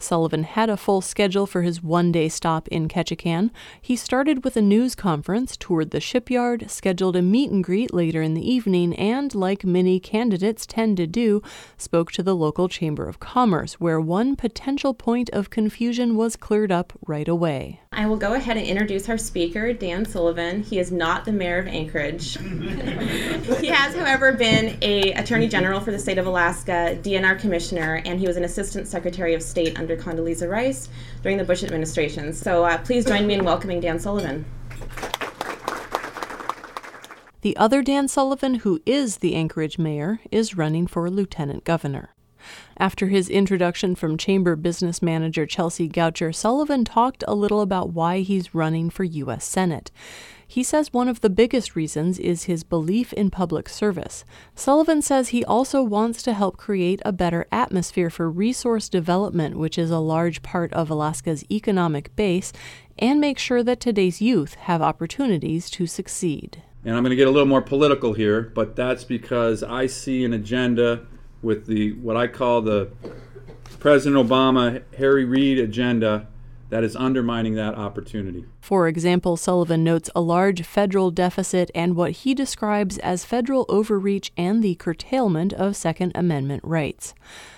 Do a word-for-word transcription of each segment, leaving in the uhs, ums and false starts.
Sullivan had a full schedule for his one-day stop in Ketchikan. He started with a news conference, toured the shipyard, scheduled a meet and greet later in the evening, and, like many candidates tend to do, spoke to the local Chamber of Commerce, where one potential point of confusion was cleared up right away. I will go ahead and introduce our speaker, Dan Sullivan. He is not the mayor of Anchorage. He has, however, been a Attorney General for the state of Alaska, D N R Commissioner, and he was an Assistant Secretary of State under Condoleezza Rice during the Bush administration. So uh, please join me in welcoming Dan Sullivan. The other Dan Sullivan, who is the Anchorage mayor, is running for lieutenant governor. After his introduction from Chamber Business Manager Chelsea Goucher, Sullivan talked a little about why he's running for U S Senate. He says one of the biggest reasons is his belief in public service. Sullivan says he also wants to help create a better atmosphere for resource development, which is a large part of Alaska's economic base, and make sure that today's youth have opportunities to succeed. And I'm going to get a little more political here, but that's because I see an agenda with the what I call the President Obama, Harry Reid agenda that is undermining that opportunity. For example, Sullivan notes a large federal deficit and what he describes as federal overreach and the curtailment of Second Amendment rights.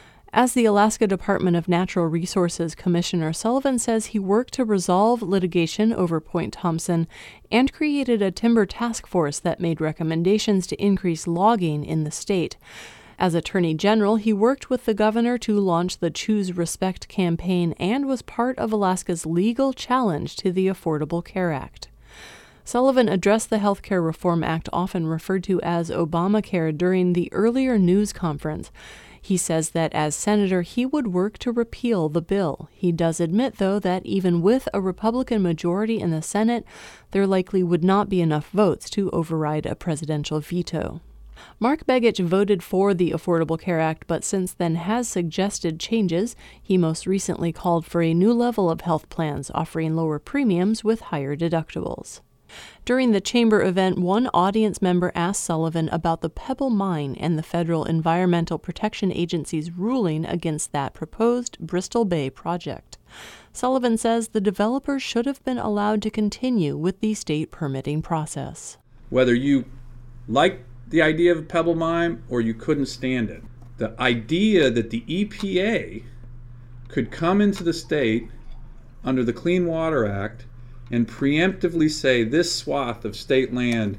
As the Alaska Department of Natural Resources Commissioner, Sullivan says he worked to resolve litigation over Point Thompson and created a timber task force that made recommendations to increase logging in the state. As Attorney General, he worked with the governor to launch the Choose Respect campaign and was part of Alaska's legal challenge to the Affordable Care Act. Sullivan addressed the Health Care Reform Act, often referred to as Obamacare, during the earlier news conference. He says that as senator, he would work to repeal the bill. He does admit, though, that even with a Republican majority in the Senate, there likely would not be enough votes to override a presidential veto. Mark Begich voted for the Affordable Care Act, but since then has suggested changes. He most recently called for a new level of health plans, offering lower premiums with higher deductibles. During the chamber event, one audience member asked Sullivan about the Pebble Mine and the Federal Environmental Protection Agency's ruling against that proposed Bristol Bay project. Sullivan says the developers should have been allowed to continue with the state permitting process. Whether you like the idea of a Pebble Mine or you couldn't stand it, the idea that the E P A could come into the state under the Clean Water Act and preemptively say this swath of state land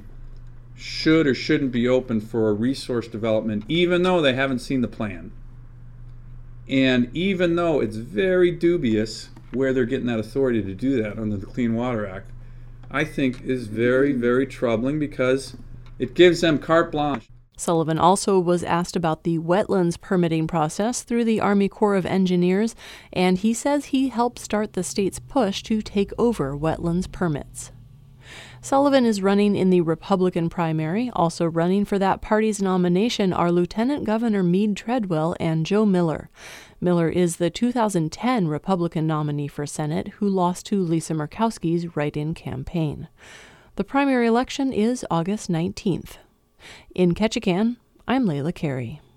should or shouldn't be open for a resource development, even though they haven't seen the plan. And even though it's very dubious where they're getting that authority to do that under the Clean Water Act, I think is very, very troubling because it gives them carte blanche. Sullivan also was asked about the wetlands permitting process through the Army Corps of Engineers, and he says he helped start the state's push to take over wetlands permits. Sullivan is running in the Republican primary. Also running for that party's nomination are Lieutenant Governor Meade Treadwell and Joe Miller. Miller is the two thousand ten Republican nominee for Senate who lost to Lisa Murkowski's write-in campaign. The primary election is August nineteenth. In Ketchikan, I'm Layla Carey.